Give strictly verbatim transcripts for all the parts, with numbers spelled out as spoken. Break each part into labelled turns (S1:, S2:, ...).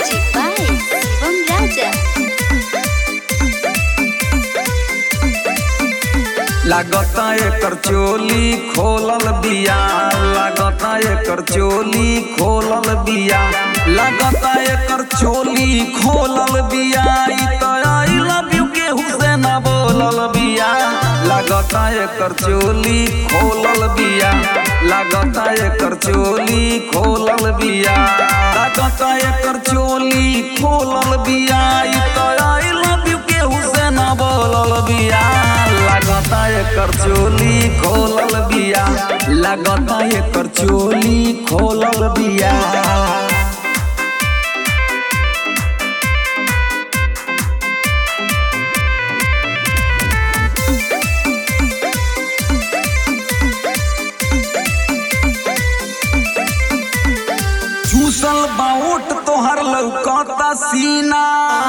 S1: Music by Shivam Raja.
S2: लागता एकर चोली खोलल बिया, लागता एकर चोली खोलल बिया, लागता एकर चोली खोलल बिया। ई त आई लव यू के हुसैन बोलल बिया, लागता एकर चोली खोलल बिया, लागता एकर चोली खोलल बिया, लागता एकर चोली खोलल बिया। ई त आई लव यू के हुसैन बोलल बिया, लागता एकर चोली खोलल बिया, लागता एकर चोली खोलल बिया। चूसल बाउट तोहर लौकता सीना,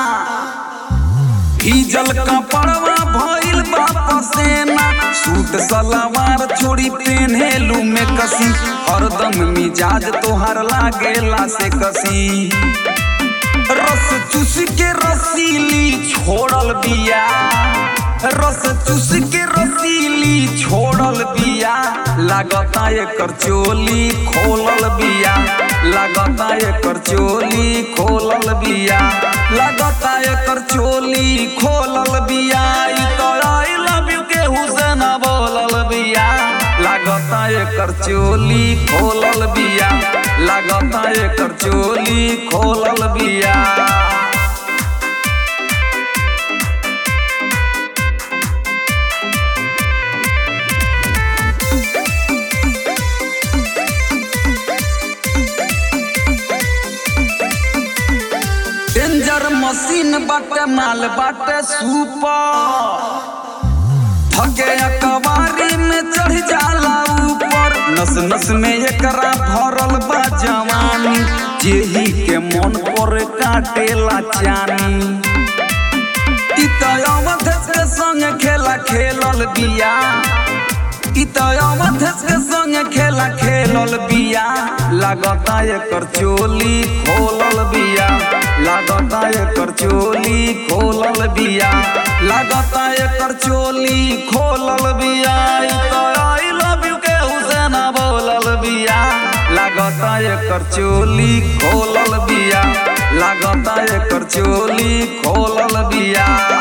S2: भीजल कपड़वा भइल बा पसेना। सूट सलवार छोड़ी पेन्हेलू में कसी, हरदम मिजाज तोहर लागेला से कसी। रस चूस के रसीली छोड़ल बिया, रस चूस के रसीली छोड़ल बिया, लागता एकर चोली खोलल बिया, लागता एकर चोली खोलल बिया, लागता एकर चोली खोलल बिया। ई त आई लव यू के हुसैन बोलल बिया, लागता एकर चोली खोलल बिया, लागता एकर चोली खोलल बिया। डेंजर मशीन बाटे माल बाटे सुपर, थके अकबारी में चढ़ जाला ऊपर। नस नस में एकरा भरल बा जवानी, जेही के मन पर काटेला चानी। ई त अवधेश के संग खेला खेलल बिया, ई त अवधेश के संग खेला खेलल बिया, लागता एकर चोली खोलल बिया, लागता एकर चोली खोलल बिया, लागता एकर चोली खोलल बिया। ई त आई लव यू के हुसैन बोलल बिया, लागता एकर चोली खोलल बिया, लागता एकर चोली खोलल बिया।